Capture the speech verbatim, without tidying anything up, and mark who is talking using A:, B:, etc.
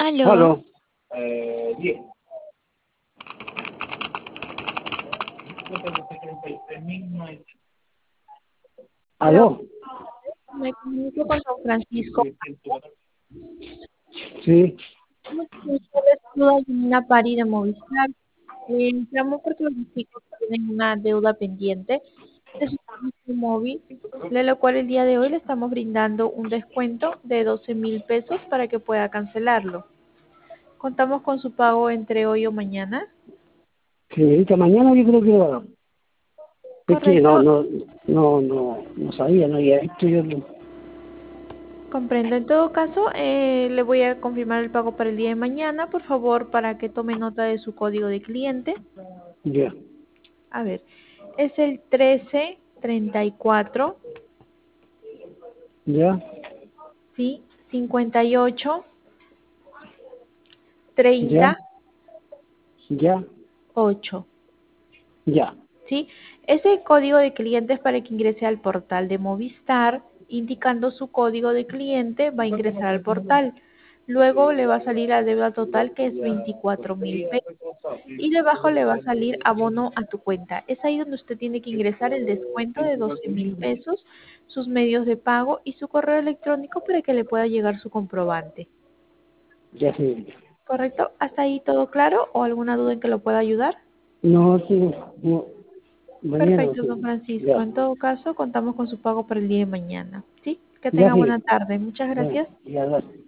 A: Aló,
B: Aló. Eh, diez.
A: aló,
B: Aló.
A: me comunico con don Francisco.
B: Sí,
A: Yo les saluda Gina Pari de Movistar. Eh, llamo porque los chicos tienen una deuda pendiente de su servicio móvil, de lo cual el día de hoy le estamos brindando un descuento de doce mil pesos para que pueda cancelarlo. Contamos con su pago entre hoy o mañana.
B: señorita, mañana yo creo que lo hagamos. Es que no,
A: Correcto,
B: no, no, no, no sabía, no había visto yo. lo-
A: comprendo. En todo caso, eh, le voy a confirmar el pago para el día de mañana, por favor, para que tome nota de su código de cliente.
B: Ya,
A: A ver, es el trece treinta y cuatro,
B: ya,
A: ¿sí? cincuenta y ocho,
B: ya,
A: treinta,
B: ya,
A: ocho,
B: ya,
A: ¿sí? Ese código de cliente es para que ingrese al portal de Movistar, indicando su código de cliente, va a ingresar al portal. Luego le va a salir la deuda total, que es veinticuatro mil pesos. Y debajo le va a salir abono a tu cuenta. Es ahí donde usted tiene que ingresar el descuento de doce mil pesos, sus medios de pago y su correo electrónico para que le pueda llegar su comprobante.
B: ya, señorita.
A: ¿Correcto? ¿Hasta ahí todo claro o alguna duda en que lo pueda ayudar?
B: No, sí, no, mañana,
A: Perfecto, don
B: sí.
A: Francisco.
B: Ya,
A: En todo caso, contamos con su pago para el día de mañana. ¿Sí? Que
B: ya,
A: tenga buena
B: sí.
A: tarde. Muchas
B: Bueno,
A: gracias.
B: ya, gracias.